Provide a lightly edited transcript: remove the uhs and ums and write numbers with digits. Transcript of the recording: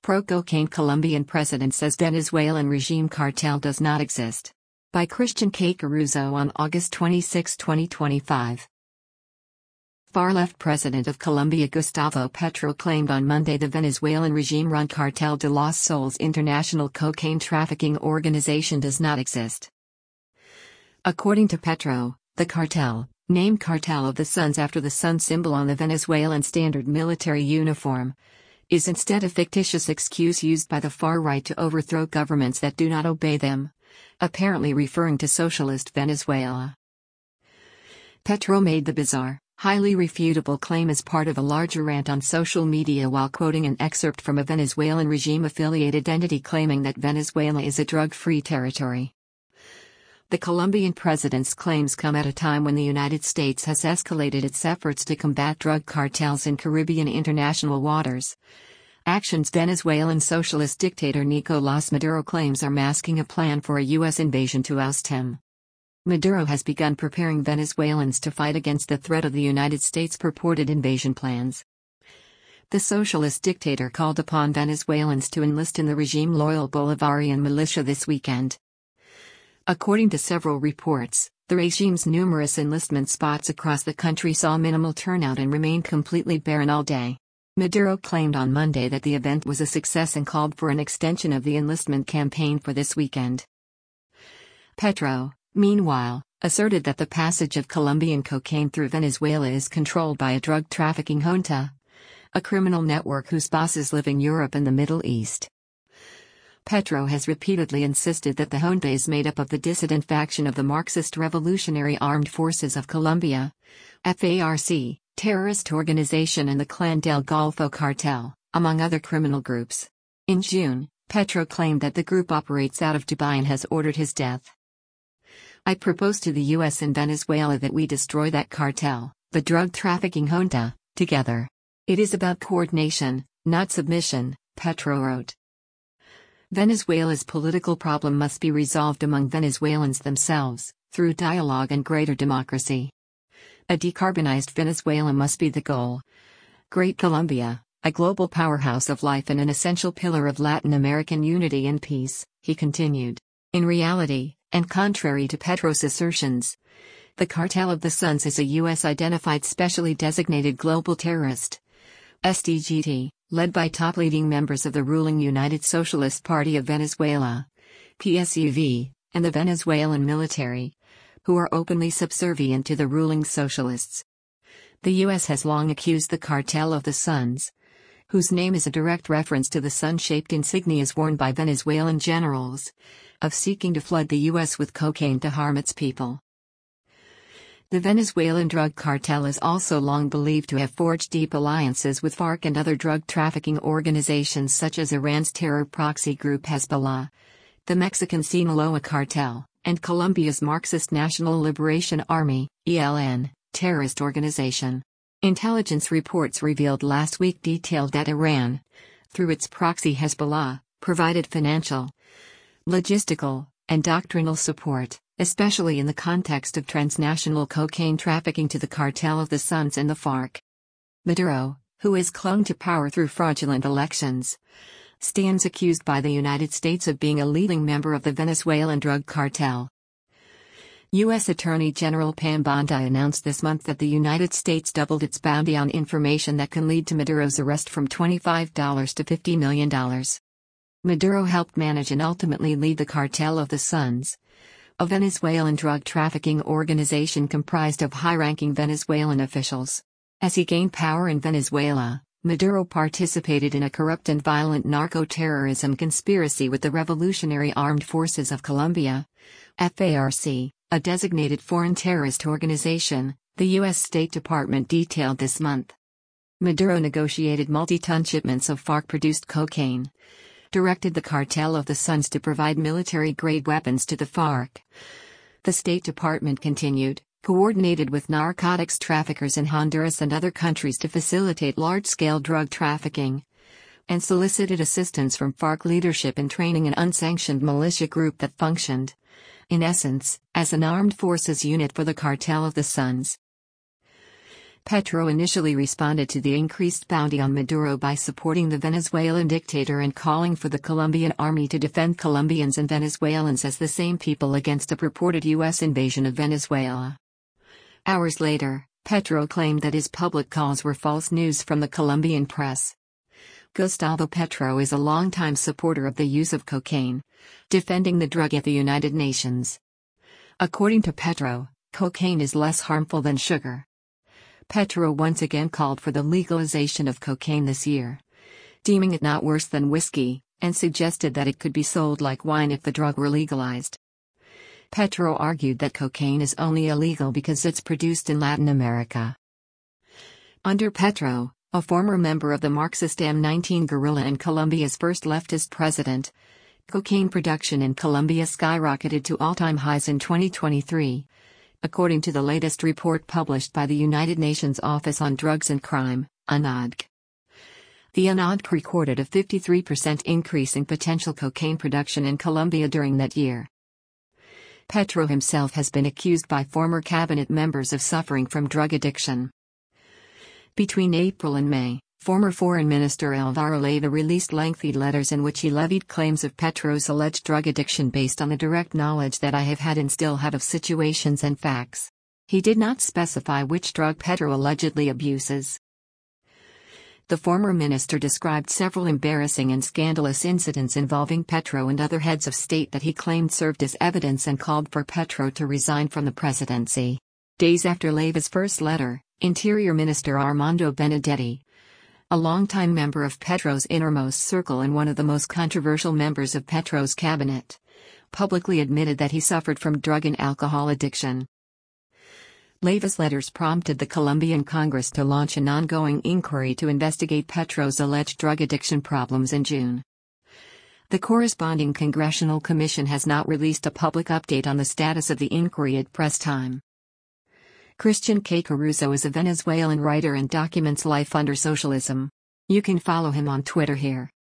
Pro-cocaine Colombian president says Venezuelan regime cartel does not exist. By Christian K. Caruso on August 26, 2025. Far-left president of Colombia Gustavo Petro claimed on Monday the Venezuelan regime-run Cartel de los Soles international cocaine trafficking organization does not exist. According to Petro, the cartel, named Cartel of the Suns after the sun symbol on the Venezuelan standard military uniform, is instead a fictitious excuse used by the far right to overthrow governments that do not obey them, apparently referring to socialist Venezuela. Petro made the bizarre, highly refutable claim as part of a larger rant on social media while quoting an excerpt from a Venezuelan regime-affiliated entity claiming that Venezuela is a drug-free territory. The Colombian president's claims come at a time when the United States has escalated its efforts to combat drug cartels in Caribbean international waters. Actions Venezuelan socialist dictator Nicolás Maduro claims are masking a plan for a U.S. invasion to oust him. Maduro has begun preparing Venezuelans to fight against the threat of the United States' purported invasion plans. The socialist dictator called upon Venezuelans to enlist in the regime-loyal Bolivarian militia this weekend. According to several reports, the regime's numerous enlistment spots across the country saw minimal turnout and remained completely barren all day. Maduro claimed on Monday that the event was a success and called for an extension of the enlistment campaign for this weekend. Petro, meanwhile, asserted that the passage of Colombian cocaine through Venezuela is controlled by a drug trafficking junta, a criminal network whose bosses live in Europe and the Middle East. Petro has repeatedly insisted that the junta is made up of the dissident faction of the Marxist Revolutionary Armed Forces of Colombia, FARC, terrorist organization, and the Clan del Golfo cartel, among other criminal groups. In June, Petro claimed that the group operates out of Dubai and has ordered his death. I propose to the U.S. and Venezuela that we destroy that cartel, the drug trafficking junta, together. It is about coordination, not submission, Petro wrote. Venezuela's political problem must be resolved among Venezuelans themselves, through dialogue and greater democracy. A decarbonized Venezuela must be the goal. Great Colombia, a global powerhouse of life and an essential pillar of Latin American unity and peace, he continued. In reality, and contrary to Petro's assertions, the Cartel of the Suns is a U.S.-identified specially designated global terrorist SDGT, led by top-leading members of the ruling United Socialist Party of Venezuela, PSUV, and the Venezuelan military, who are openly subservient to the ruling socialists. The U.S. has long accused the Cartel of the Suns, whose name is a direct reference to the sun-shaped insignias worn by Venezuelan generals, of seeking to flood the U.S. with cocaine to harm its people. The Venezuelan drug cartel is also long believed to have forged deep alliances with FARC and other drug trafficking organizations such as Iran's terror proxy group Hezbollah, the Mexican Sinaloa cartel, and Colombia's Marxist National Liberation Army, ELN, terrorist organization. Intelligence reports revealed last week detailed that Iran, through its proxy Hezbollah, provided financial, logistical, and doctrinal support, especially in the context of transnational cocaine trafficking to the Cartel of the Suns and the FARC. Maduro, who has clung to power through fraudulent elections, stands accused by the United States of being a leading member of the Venezuelan drug cartel. U.S. Attorney General Pam Bondi announced this month that the United States doubled its bounty on information that can lead to Maduro's arrest from $25 to $50 million. Maduro helped manage and ultimately lead the Cartel of the Suns, a Venezuelan drug trafficking organization comprised of high-ranking Venezuelan officials. As he gained power in Venezuela, Maduro participated in a corrupt and violent narco-terrorism conspiracy with the Revolutionary Armed Forces of Colombia, FARC, a designated foreign terrorist organization, the U.S. State Department detailed this month. Maduro negotiated multi-ton shipments of FARC-produced cocaine, directed the Cartel of the Suns to provide military-grade weapons to the FARC. The State Department continued, coordinated with narcotics traffickers in Honduras and other countries to facilitate large-scale drug trafficking, and solicited assistance from FARC leadership in training an unsanctioned militia group that functioned, in essence, as an armed forces unit for the Cartel of the Suns. Petro initially responded to the increased bounty on Maduro by supporting the Venezuelan dictator and calling for the Colombian army to defend Colombians and Venezuelans as the same people against a purported U.S. invasion of Venezuela. Hours later, Petro claimed that his public calls were false news from the Colombian press. Gustavo Petro is a longtime supporter of the use of cocaine, defending the drug at the United Nations. According to Petro, cocaine is less harmful than sugar. Petro once again called for the legalization of cocaine this year, deeming it not worse than whiskey, and suggested that it could be sold like wine if the drug were legalized. Petro argued that cocaine is only illegal because it's produced in Latin America. Under Petro, a former member of the Marxist M19 guerrilla and Colombia's first leftist president, cocaine production in Colombia skyrocketed to all-time highs in 2023. According to the latest report published by the United Nations Office on Drugs and Crime, UNODC. The UNODC recorded a 53% increase in potential cocaine production in Colombia during that year. Petro himself has been accused by former cabinet members of suffering from drug addiction. Between April and May, former Foreign Minister Álvaro Leiva released lengthy letters in which he levied claims of Petro's alleged drug addiction based on the direct knowledge that I have had and still have of situations and facts. He did not specify which drug Petro allegedly abuses. The former minister described several embarrassing and scandalous incidents involving Petro and other heads of state that he claimed served as evidence and called for Petro to resign from the presidency. Days after Leiva's first letter, Interior Minister Armando Benedetti, a longtime member of Petro's innermost circle and one of the most controversial members of Petro's cabinet, publicly admitted that he suffered from drug and alcohol addiction. Leiva's letters prompted the Colombian Congress to launch an ongoing inquiry to investigate Petro's alleged drug addiction problems in June. The corresponding congressional commission has not released a public update on the status of the inquiry at press time. Christian K. Caruso is a Venezuelan writer and documents life under socialism. You can follow him on Twitter here.